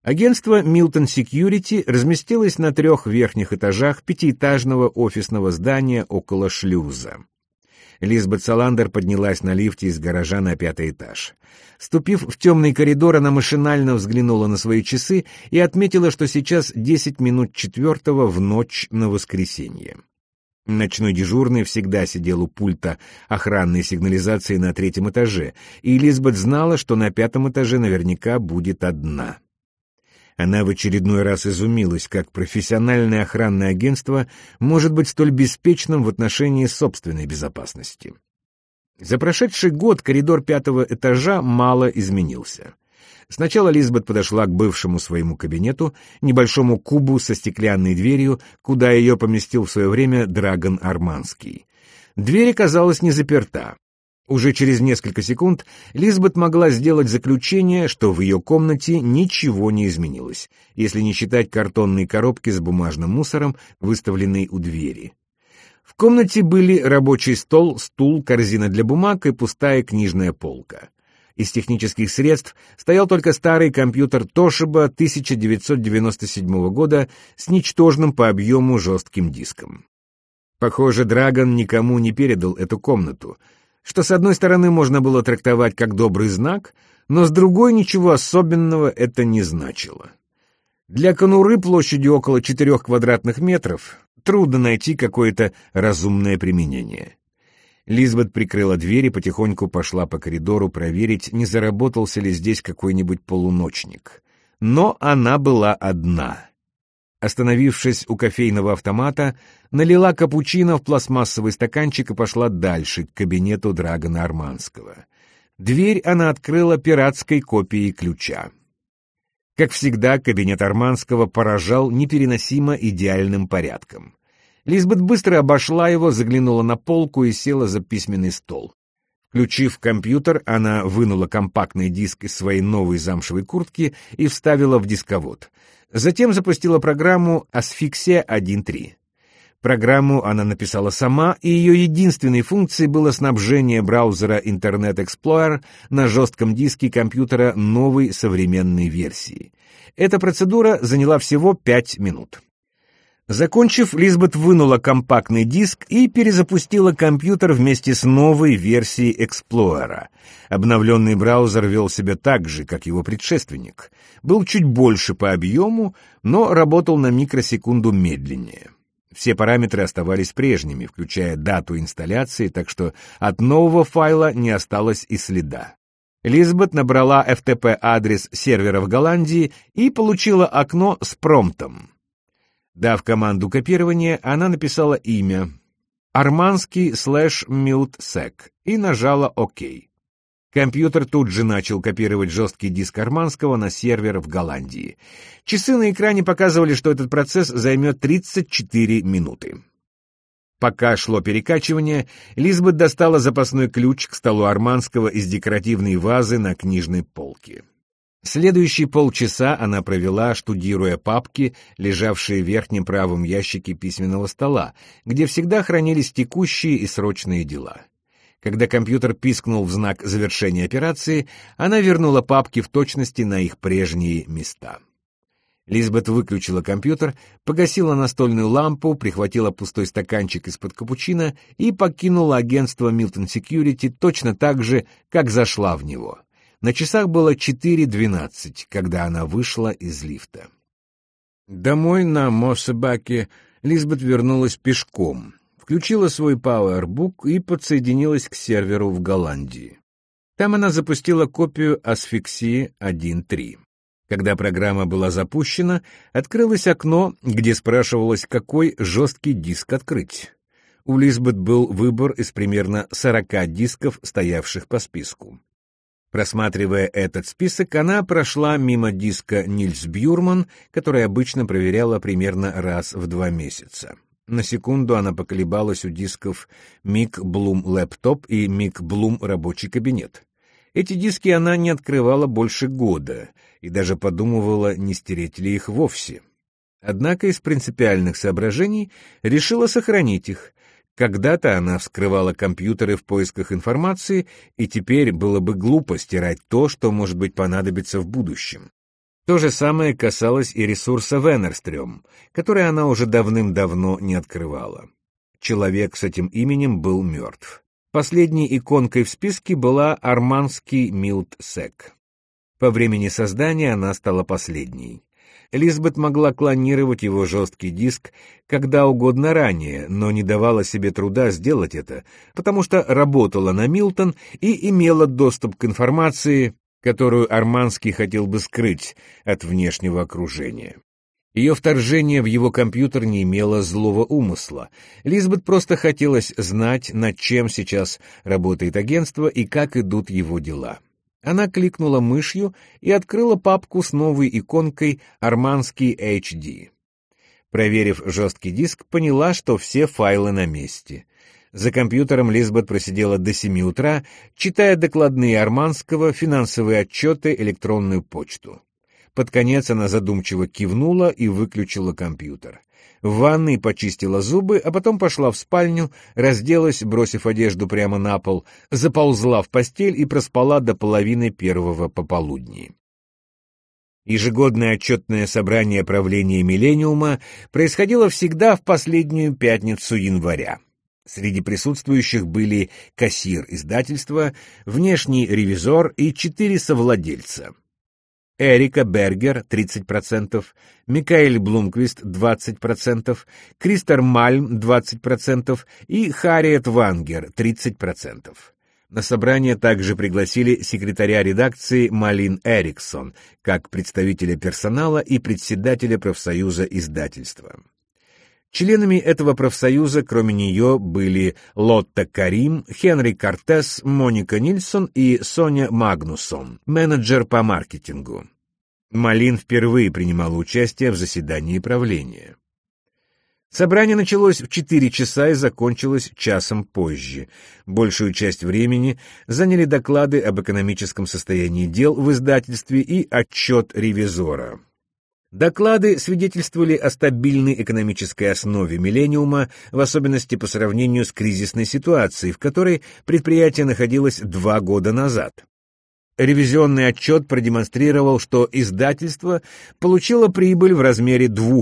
Агентство Milton Security разместилось на 3 верхних этажах 5-этажного офисного здания около шлюза. Лизбет Саландер поднялась на лифте из гаража на 5-й этаж. Ступив в темный коридор, она машинально взглянула на свои часы и отметила, что сейчас 10 минут 4 в ночь на воскресенье. Ночной дежурный всегда сидел у пульта охранной сигнализации на 3-м этаже, и Лизбет знала, что на 5-м этаже наверняка будет одна. Она в очередной раз изумилась, как профессиональное охранное агентство может быть столь беспечным в отношении собственной безопасности. За прошедший год коридор 5-го этажа мало изменился. Сначала Лизбет подошла к бывшему своему кабинету, небольшому кубу со стеклянной дверью, куда ее поместил в свое время Драгон Арманский. Дверь оказалась не заперта. Уже через несколько секунд Лизбет могла сделать заключение, что в ее комнате ничего не изменилось, если не считать картонной коробки с бумажным мусором, выставленной у двери. В комнате были рабочий стол, стул, корзина для бумаг и пустая книжная полка. Из технических средств стоял только старый компьютер Toshiba 1997 года с ничтожным по объему жестким диском. Похоже, Драгон никому не передал эту комнату, что с одной стороны можно было трактовать как добрый знак, но с другой ничего особенного это не значило. Для конуры площадью около 4 квадратных метров трудно найти какое-то разумное применение. Лизбет прикрыла дверь и потихоньку пошла по коридору проверить, не заработался ли здесь какой-нибудь полуночник. Но она была одна. Остановившись у кофейного автомата, налила капучино в пластмассовый стаканчик и пошла дальше, к кабинету Драгона Арманского. Дверь она открыла пиратской копией ключа. Как всегда, кабинет Арманского поражал непереносимо идеальным порядком. Лизбет быстро обошла его, заглянула на полку и села за письменный стол. Включив компьютер, она вынула компактный диск из своей новой замшевой куртки и вставила в дисковод. Затем запустила программу Asphyxia 1.3. Программу она написала сама, и ее единственной функцией было снабжение браузера Internet Explorer на жестком диске компьютера новой современной версии. Эта процедура заняла всего 5 минут. Закончив, Лизбет вынула компактный диск и перезапустила компьютер вместе с новой версией Explorer. Обновленный браузер вел себя так же, как его предшественник. Был чуть больше по объему, но работал на микросекунду медленнее. Все параметры оставались прежними, включая дату инсталляции, так что от нового файла не осталось и следа. Лизбет набрала FTP-адрес сервера в Голландии и получила окно с промптом. Дав команду копирования, она написала имя armansky/multsec и нажала ОК. Компьютер тут же начал копировать жесткий диск Арманского на сервер в Голландии. Часы на экране показывали, что этот процесс займет 34 минуты. Пока шло перекачивание, Лизбет достала запасной ключ к столу Арманского из декоративной вазы на книжной полке. Следующие полчаса она провела, штудируя папки, лежавшие в верхнем правом ящике письменного стола, где всегда хранились текущие и срочные дела. Когда компьютер пискнул в знак завершения операции, она вернула папки в точности на их прежние места. Лизбет выключила компьютер, погасила настольную лампу, прихватила пустой стаканчик из-под капучино и покинула агентство Milton Security точно так же, как зашла в него. На часах было 4:12, когда она вышла из лифта. Домой на Моссебаке Лизбет вернулась пешком, включила свой PowerBook и подсоединилась к серверу в Голландии. Там она запустила копию Asphyxia 1.3. Когда программа была запущена, открылось окно, где спрашивалось, какой жесткий диск открыть. У Лизбет был выбор из примерно 40 дисков, стоявших по списку. Просматривая этот список, она прошла мимо диска Нильс Бьюрман, который обычно проверяла примерно раз в 2 месяца. На секунду она поколебалась у дисков Мик Блум Лэптоп и Мик Блум Рабочий кабинет. Эти диски она не открывала больше года и даже подумывала, не стереть ли их вовсе. Однако из принципиальных соображений решила сохранить их. Когда-то она вскрывала компьютеры в поисках информации, и теперь было бы глупо стирать то, что, может быть, понадобится в будущем. То же самое касалось и ресурса Венерстрём, который она уже давным-давно не открывала. Человек с этим именем был мертв. Последней иконкой в списке была Арманский Милт-Сек. По времени создания она стала последней. Лизбет могла клонировать его жесткий диск когда угодно ранее, но не давала себе труда сделать это, потому что работала на Милтон и имела доступ к информации, которую Арманский хотел бы скрыть от внешнего окружения. Ее вторжение в его компьютер не имело злого умысла. Лизбет просто хотелось знать, над чем сейчас работает агентство и как идут его дела. Она кликнула мышью и открыла папку с новой иконкой «Арманский HD». Проверив жесткий диск, поняла, что все файлы на месте. За компьютером Лизбет просидела до 7 утра, читая докладные Арманского, финансовые отчеты, электронную почту. Под конец она задумчиво кивнула и выключила компьютер. В ванной почистила зубы, а потом пошла в спальню, разделась, бросив одежду прямо на пол, заползла в постель и проспала до 1:30 пополудни. Ежегодное отчетное собрание правления «Миллениума» происходило всегда в последнюю пятницу января. Среди присутствующих были кассир издательства, внешний ревизор и 4 совладельца. Эрика Бергер 30%, Микаэль Блумквист 20%, Кристер Мальм 20% и Харриет Вангер 30%. На собрание также пригласили секретаря редакции Малин Эриксон как представителя персонала и председателя профсоюза издательства. Членами этого профсоюза, кроме нее, были Лотта Карим, Хенри Кортес, Моника Нильсон и Соня Магнуссон, менеджер по маркетингу. Малин впервые принимала участие в заседании правления. Собрание началось в 4 часа и закончилось часом позже. Большую часть времени заняли доклады об экономическом состоянии дел в издательстве и отчет ревизора. Доклады свидетельствовали о стабильной экономической основе «Миллениума», в особенности по сравнению с кризисной ситуацией, в которой предприятие находилось 2 года назад. Ревизионный отчет продемонстрировал, что издательство получило прибыль в размере 2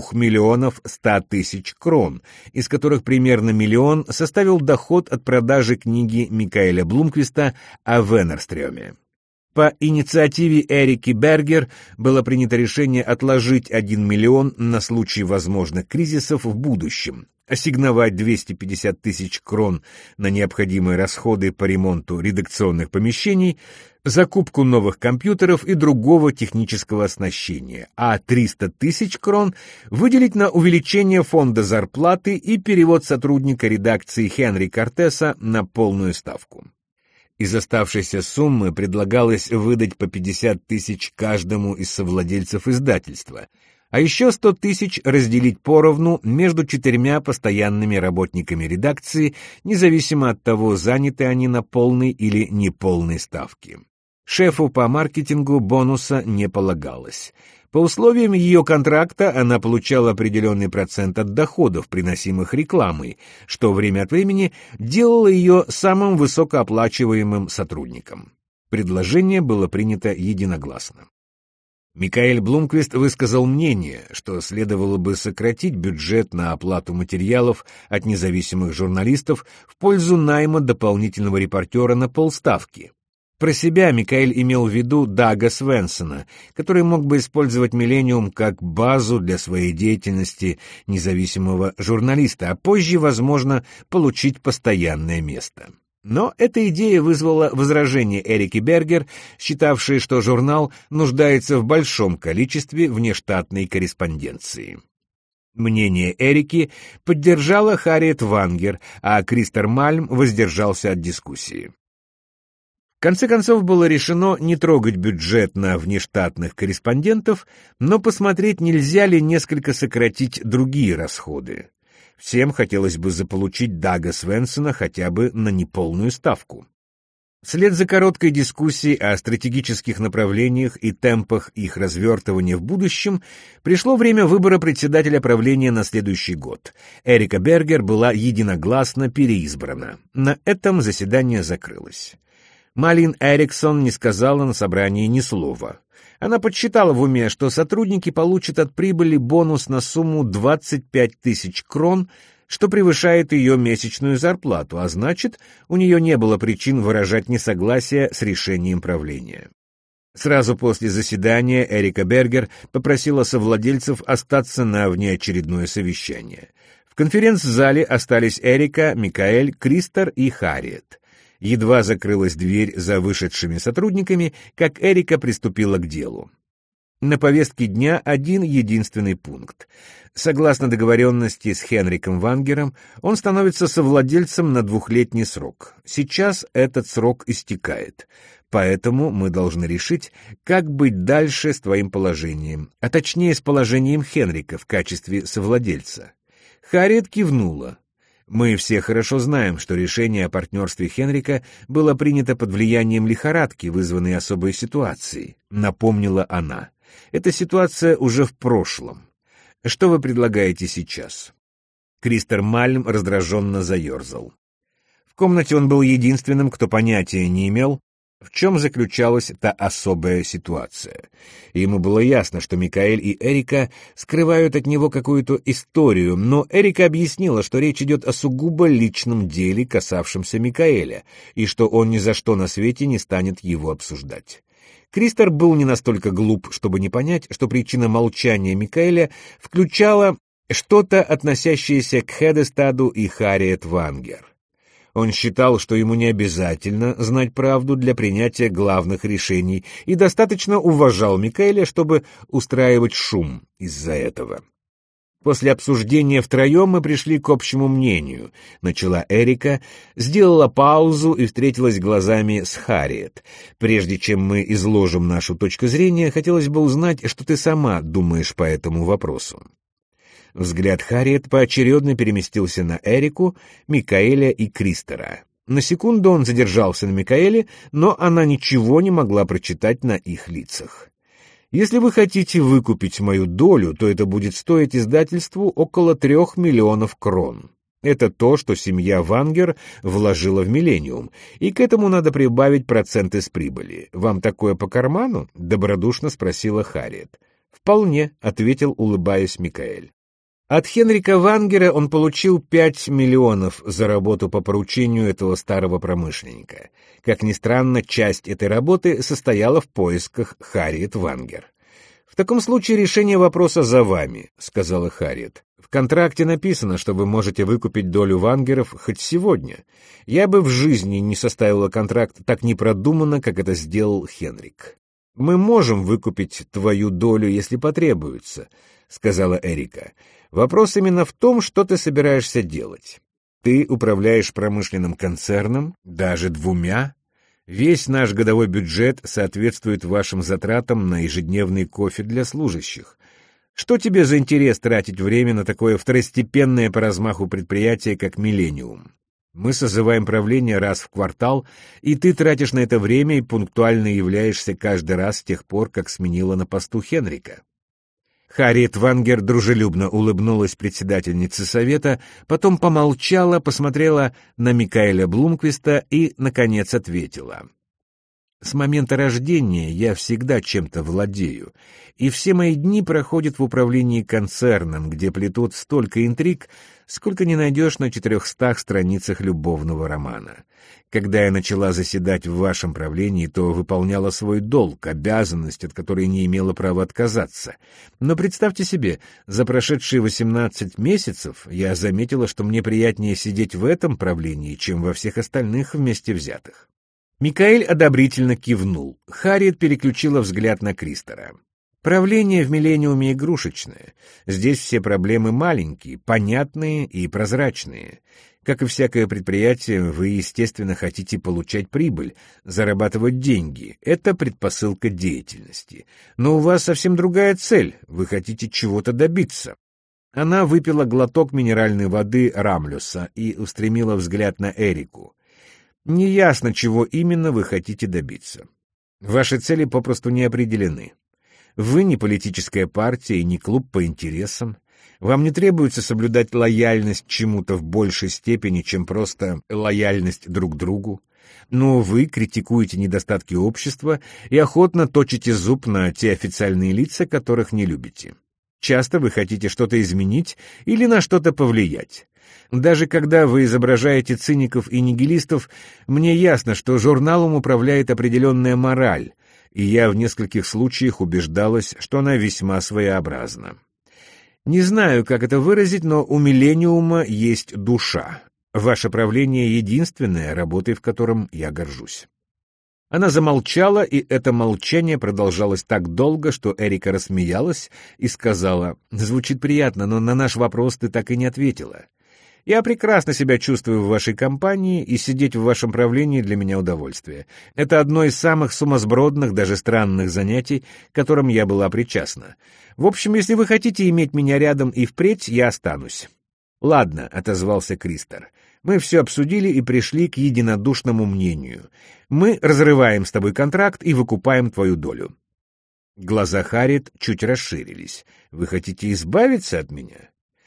100 000 крон, из которых примерно 1 миллион составил доход от продажи книги Микаэля Блумквиста о Венерстрёме. По инициативе Эрики Бергер было принято решение отложить 1 миллион на случай возможных кризисов в будущем, ассигновать 250 000 крон на необходимые расходы по ремонту редакционных помещений, закупку новых компьютеров и другого технического оснащения, а 300 000 крон выделить на увеличение фонда зарплаты и перевод сотрудника редакции Хенри Кортеса на полную ставку. Из оставшейся суммы предлагалось выдать по 50 000 каждому из совладельцев издательства, а еще 100 000 разделить поровну между 4 постоянными работниками редакции, независимо от того, заняты они на полной или неполной ставке. Шефу по маркетингу бонуса не полагалось. По условиям ее контракта она получала определенный процент от доходов, приносимых рекламой, что время от времени делало ее самым высокооплачиваемым сотрудником. Предложение было принято единогласно. Микаэль Блумквист высказал мнение, что следовало бы сократить бюджет на оплату материалов от независимых журналистов в пользу найма дополнительного репортера на полставки. Про себя Микаэль имел в виду Дага Свенсона, который мог бы использовать «Миллениум» как базу для своей деятельности независимого журналиста, а позже, возможно, получить постоянное место. Но эта идея вызвала возражение Эрики Бергер, считавшей, что журнал нуждается в большом количестве внештатной корреспонденции. Мнение Эрики поддержала Харриет Вангер, а Кристер Мальм воздержался от дискуссии. В конце концов было решено не трогать бюджет на внештатных корреспондентов, но посмотреть, нельзя ли несколько сократить другие расходы. Всем хотелось бы заполучить Дага Свенсона хотя бы на неполную ставку. Вслед за короткой дискуссией о стратегических направлениях и темпах их развертывания в будущем пришло время выбора председателя правления на следующий год. Эрика Бергер была единогласно переизбрана. На этом заседание закрылось. Малин Эриксон не сказала на собрании ни слова. Она подсчитала в уме, что сотрудники получат от прибыли бонус на сумму 25 тысяч крон, что превышает ее месячную зарплату, а значит, у нее не было причин выражать несогласие с решением правления. Сразу после заседания Эрика Бергер попросила совладельцев остаться на внеочередное совещание. В конференц-зале остались Эрика, Микаэль, Кристер и Харриет. Едва закрылась дверь за вышедшими сотрудниками, как Эрика приступила к делу. На повестке дня один единственный пункт. Согласно договоренности с Хенриком Вангером, он становится совладельцем на 2-летний срок. Сейчас этот срок истекает. Поэтому мы должны решить, как быть дальше с твоим положением, а точнее с положением Хенрика в качестве совладельца. Харриет кивнула. Мы все хорошо знаем, что решение о партнерстве Хенрика было принято под влиянием лихорадки, вызванной особой ситуацией, напомнила она. Эта ситуация уже в прошлом. Что вы предлагаете сейчас? Кристер Мальм раздраженно заерзал. В комнате он был единственным, кто понятия не имел, в чем заключалась та особая ситуация. Ему было ясно, что Микаэль и Эрика скрывают от него какую-то историю, но Эрика объяснила, что речь идет о сугубо личном деле, касавшемся Микаэля, и что он ни за что на свете не станет его обсуждать. Кристер был не настолько глуп, чтобы не понять, что причина молчания Микаэля включала что-то, относящееся к Хедестаду и Харриет Вангер. Он считал, что ему не обязательно знать правду для принятия главных решений, и достаточно уважал Микаэля, чтобы устраивать шум из-за этого. После обсуждения втроем мы пришли к общему мнению, начала Эрика, сделала паузу и встретилась глазами с Харриет. Прежде чем мы изложим нашу точку зрения, хотелось бы узнать, что ты сама думаешь по этому вопросу. Взгляд Харриет поочередно переместился на Эрику, Микаэля и Кристера. На секунду он задержался на Микаэле, но она ничего не могла прочитать на их лицах. «Если вы хотите выкупить мою долю, то это будет стоить издательству около 3 миллионов крон. Это то, что семья Вангер вложила в «Миллениум», и к этому надо прибавить проценты с прибыли. Вам такое по карману?» — добродушно спросила Харриет. «Вполне», — ответил, улыбаясь Микаэль. От Хенрика Вангера он получил 5 миллионов за работу по поручению этого старого промышленника. Как ни странно, часть этой работы состояла в поисках Харриет Вангер. «В таком случае решение вопроса за вами», — сказала Харриет. «В контракте написано, что вы можете выкупить долю Вангеров хоть сегодня. Я бы в жизни не составила контракт так непродуманно, как это сделал Хенрик». «Мы можем выкупить твою долю, если потребуется», — сказала Эрика. «Вопрос именно в том, что ты собираешься делать. Ты управляешь промышленным концерном, даже 2. Весь наш годовой бюджет соответствует вашим затратам на ежедневный кофе для служащих. Что тебе за интерес тратить время на такое второстепенное по размаху предприятие, как «Миллениум»? Мы созываем правление раз в квартал, и ты тратишь на это время и пунктуально являешься каждый раз с тех пор, как сменила на посту Хенрика». Харриет Вангер дружелюбно улыбнулась председательнице совета, потом помолчала, посмотрела на Микаэля Блумквиста и, наконец, ответила. «С момента рождения я всегда чем-то владею, и все мои дни проходят в управлении концерном, где плетут столько интриг, сколько не найдешь на 400 страницах любовного романа. Когда я начала заседать в вашем правлении, то выполняла свой долг, обязанность, от которой не имела права отказаться. Но представьте себе, за прошедшие 18 месяцев я заметила, что мне приятнее сидеть в этом правлении, чем во всех остальных вместе взятых». Микаэль одобрительно кивнул. Харриет переключила взгляд на Кристера. «Правление в «Миллениуме» игрушечное. Здесь все проблемы маленькие, понятные и прозрачные. Как и всякое предприятие, вы, естественно, хотите получать прибыль, зарабатывать деньги. Это предпосылка деятельности. Но у вас совсем другая цель. Вы хотите чего-то добиться». Она выпила глоток минеральной воды Рамлюса и устремила взгляд на Эрику. «Неясно, чего именно вы хотите добиться. Ваши цели попросту не определены. Вы не политическая партия и не клуб по интересам. Вам не требуется соблюдать лояльность чему-то в большей степени, чем просто лояльность друг другу. Но вы критикуете недостатки общества и охотно точите зуб на те официальные лица, которых не любите. Часто вы хотите что-то изменить или на что-то повлиять. Даже когда вы изображаете циников и нигилистов, мне ясно, что журналом управляет определенная мораль, и я в нескольких случаях убеждалась, что она весьма своеобразна. Не знаю, как это выразить, но у «Миллениума» есть душа. Ваше правление — единственное, работой в котором я горжусь. Она замолчала, и это молчание продолжалось так долго, что Эрика рассмеялась и сказала: «Звучит приятно, но на наш вопрос ты так и не ответила. Я прекрасно себя чувствую в вашей компании, и сидеть в вашем правлении для меня удовольствие. Это одно из самых сумасбродных, даже странных занятий, к которым я была причастна. В общем, если вы хотите иметь меня рядом и впредь, я останусь». «Ладно», — отозвался Кристер. «Мы все обсудили и пришли к единодушному мнению. Мы разрываем с тобой контракт и выкупаем твою долю». Глаза Харриет чуть расширились. «Вы хотите избавиться от меня?»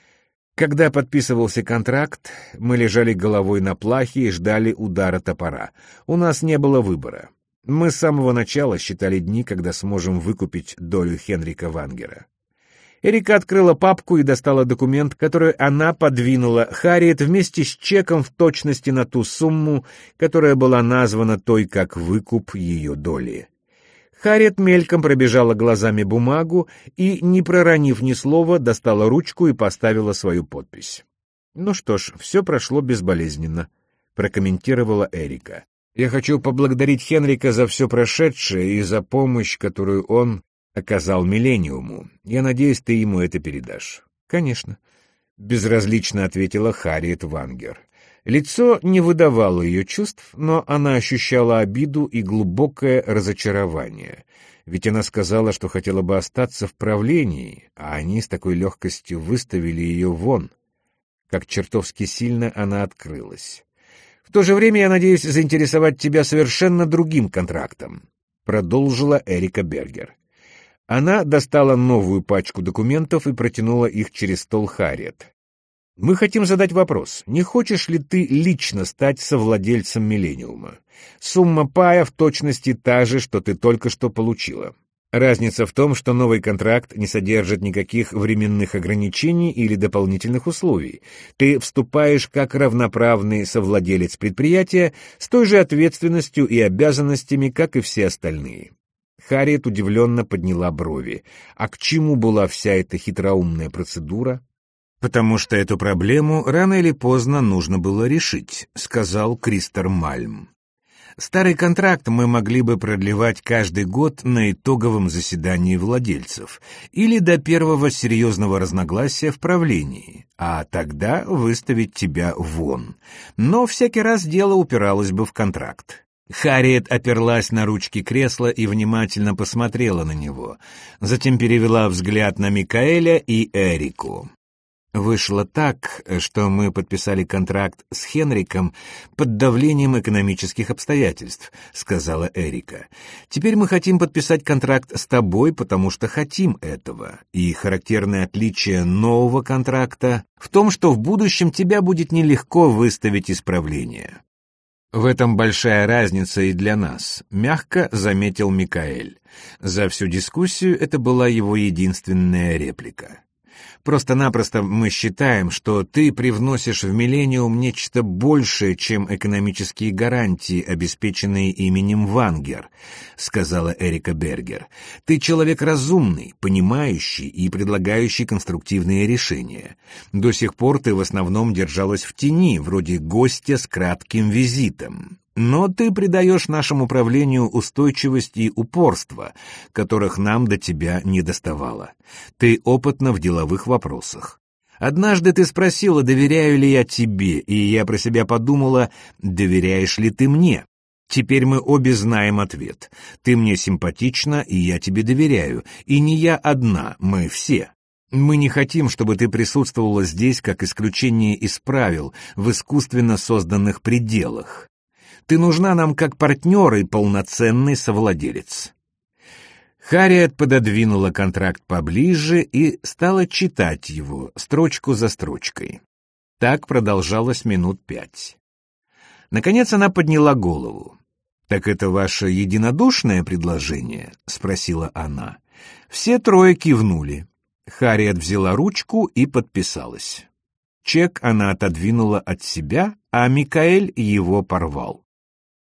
Когда подписывался контракт, мы лежали головой на плахе и ждали удара топора. У нас не было выбора. Мы с самого начала считали дни, когда сможем выкупить долю Хенрика Вангера. Эрика открыла папку и достала документ, который она подвинула Харриет вместе с чеком в точности на ту сумму, которая была названа той как выкуп ее доли. Харриет мельком пробежала глазами бумагу и, не проронив ни слова, достала ручку и поставила свою подпись. «Ну что ж, все прошло безболезненно», — прокомментировала Эрика. «Я хочу поблагодарить Хенрика за все прошедшее и за помощь, которую он оказал Миллениуму. Я надеюсь, ты ему это передашь». «Конечно», — безразлично ответила Харриет Вангер. Лицо не выдавало ее чувств, но она ощущала обиду и глубокое разочарование. Ведь она сказала, что хотела бы остаться в правлении, а они с такой легкостью выставили ее вон. Как чертовски сильно она открылась. «В то же время я надеюсь заинтересовать тебя совершенно другим контрактом», — продолжила Эрика Бергер. Она достала новую пачку документов и протянула их через стол Харриет. «Мы хотим задать вопрос. Не хочешь ли ты лично стать совладельцем Миллениума? Сумма пая в точности та же, что ты только что получила. Разница в том, что новый контракт не содержит никаких временных ограничений или дополнительных условий. Ты вступаешь как равноправный совладелец предприятия с той же ответственностью и обязанностями, как и все остальные». Харриет удивленно подняла брови. А к чему была вся эта хитроумная процедура? «Потому что эту проблему рано или поздно нужно было решить», — сказал Кристер Мальм. «Старый контракт мы могли бы продлевать каждый год на итоговом заседании владельцев или до первого серьезного разногласия в правлении, а тогда выставить тебя вон. Но всякий раз дело упиралось бы в контракт». Харриет оперлась на ручки кресла и внимательно посмотрела на него, затем перевела взгляд на Микаэля и Эрику. «Вышло так, что мы подписали контракт с Хенриком под давлением экономических обстоятельств», — сказала Эрика. «Теперь мы хотим подписать контракт с тобой, потому что хотим этого. И характерное отличие нового контракта в том, что в будущем тебя будет нелегко выставить из правления». «В этом большая разница и для нас», — мягко заметил Микаэль. За всю дискуссию это была его единственная реплика. «Просто-напросто мы считаем, что ты привносишь в Миллениум нечто большее, чем экономические гарантии, обеспеченные именем Вангер», — сказала Эрика Бергер. «Ты человек разумный, понимающий и предлагающий конструктивные решения. До сих пор ты в основном держалась в тени, вроде гостя с кратким визитом. Но ты придаешь нашему правлению устойчивость и упорство, которых нам до тебя не доставало. Ты опытна в деловых вопросах. Однажды ты спросила, доверяю ли я тебе, и я про себя подумала, доверяешь ли ты мне? Теперь мы обе знаем ответ. Ты мне симпатична, и я тебе доверяю. И не я одна, мы все. Мы не хотим, чтобы ты присутствовала здесь как исключение из правил в искусственно созданных пределах. Ты нужна нам как партнер и полноценный совладелец». Харриет пододвинула контракт поближе и стала читать его, строчку за строчкой. Так продолжалось минут 5. Наконец она подняла голову. «Так это ваше единодушное предложение?» — спросила она. Все трое кивнули. Харриет взяла ручку и подписалась. Чек она отодвинула от себя, а Микаэль его порвал.